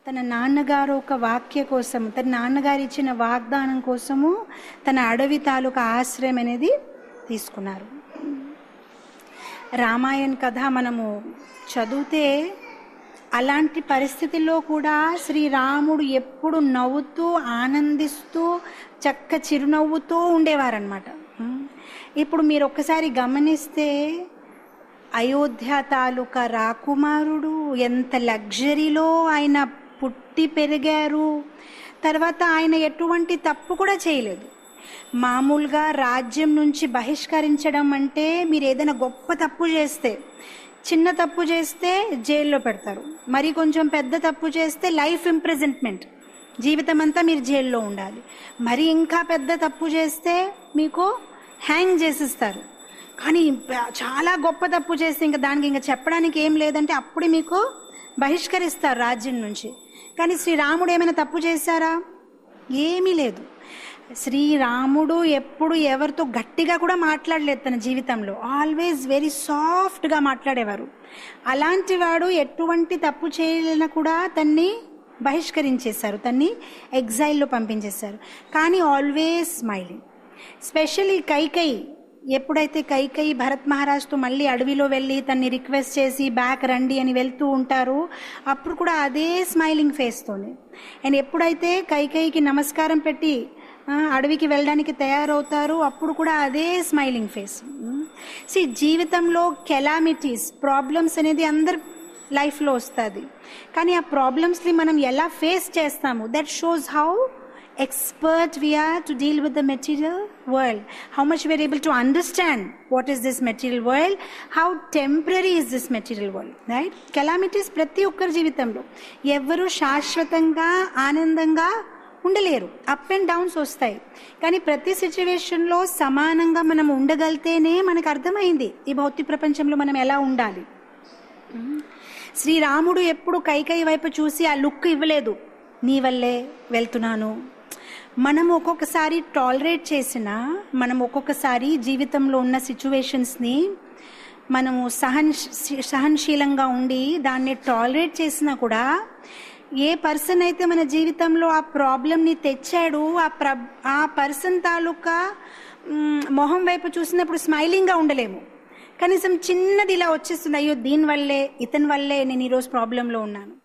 తన నాన్నగారు ఒక వాక్య కోసం, తన నాన్నగారు ఇచ్చిన వాగ్దానం కోసము తన అడవి తాలూకా ఆశ్రయం అనేది తీసుకున్నారు. రామాయణ కథ మనము చదివితే అలాంటి పరిస్థితుల్లో కూడా శ్రీరాముడు ఎప్పుడు నవ్వుతూ ఆనందిస్తూ చక్క చిరునవ్వుతూ ఉండేవారనమాట. ఇప్పుడు మీరు ఒక్కసారి గమనిస్తే అయోధ్య తాలూకా రాకుమారుడు ఎంత లగ్జరీలో ఆయన పుట్టి పెరిగారు. తర్వాత ఆయన ఎటువంటి తప్పు కూడా చేయలేదు. మామూలుగా రాజ్యం నుంచి బహిష్కరించడం అంటే మీరు ఏదైనా గొప్ప తప్పు చేస్తే, చిన్న తప్పు చేస్తే జైల్లో పెడతారు, మరి కొంచెం పెద్ద తప్పు చేస్తే లైఫ్ ఇంప్రిజన్మెంట్, జీవితం అంతా మీరు జైల్లో ఉండాలి. మరి ఇంకా పెద్ద తప్పు చేస్తే మీకు హ్యాంగ్ చేసిస్తారు. కానీ చాలా గొప్ప తప్పు చేస్తే ఇంకా దానికి ఇంకా చెప్పడానికి ఏం లేదంటే అప్పుడు మీకు బహిష్కరిస్తారు రాజ్యం నుంచి. కానీ శ్రీరాముడు ఏమైనా తప్పు చేశారా? ఏమీ లేదు. శ్రీరాముడు ఎప్పుడు ఎవరితో గట్టిగా కూడా మాట్లాడలేదు తన జీవితంలో. ఆల్వేస్ వెరీ సాఫ్ట్గా మాట్లాడేవారు. అలాంటి వాడు ఎటువంటి తప్పు చేయలేనా కూడా తన్ని బహిష్కరించేశారు, తన్ని ఎగ్జైల్లో పంపించేశారు. కానీ ఆల్వేస్ స్మైలింగ్. స్పెషల్లీ కైకేయి, ఎప్పుడైతే కైకేయి భరత్ మహారాజ్తో మళ్ళీ అడవిలో వెళ్ళి తన్ని రిక్వెస్ట్ చేసి బ్యాక్ రండి అని వెళ్తూ ఉంటారు, అప్పుడు కూడా అదే స్మైలింగ్ ఫేస్తోనే. అండ్ ఎప్పుడైతే కైకేయికి నమస్కారం పెట్టి అడవికి వెళ్ళడానికి తయారవుతారు, అప్పుడు కూడా అదే స్మైలింగ్ ఫేస్. జీవితంలో కెలామిటీస్, ప్రాబ్లమ్స్ అనేది అందరి లైఫ్లో వస్తుంది. కానీ ఆ ప్రాబ్లమ్స్ని మనం ఎలా ఫేస్ చేస్తాము, that shows how expert we are to deal with the material world, how much we are able to understand what is this material world, how temporary is this material world, right? calamities ప్రతి ఒక్కరి జీవితంలో ఎవరు శాశ్వతంగా ఆనందంగా ఉండలేరు. Up and downs వస్తాయి. కానీ ప్రతి సిచ్యువేషన్లో సమానంగా మనం ఉండగలితేనే మనకు అర్థమైంది ఈ భౌతిక ప్రపంచంలో మనం ఎలా ఉండాలి. శ్రీరాముడు ఎప్పుడు కైకేయి వైపు చూసి ఆ లుక్ ఇవ్వలేదు, నీ వల్లే వెళ్తున్నాను. మనం ఒక్కొక్కసారి టాలరేట్ చేసినా, మనం ఒక్కొక్కసారి జీవితంలో ఉన్న సిచ్యువేషన్స్ని మనము సహనశీలంగా ఉండి దాన్ని టాలరేట్ చేసినా కూడా ఏ పర్సన్ అయితే మన జీవితంలో ఆ ప్రాబ్లంని తెచ్చాడు, ఆ పర్సన్ తాలూకా మొహం వైపు చూసినప్పుడు స్మైలింగ్గా ఉండలేము. కనీసం చిన్నది ఇలా వచ్చేస్తుంది, అయ్యో దీనివల్లే, ఇతని వల్లే నేను ఈరోజు ప్రాబ్లంలో ఉన్నాను.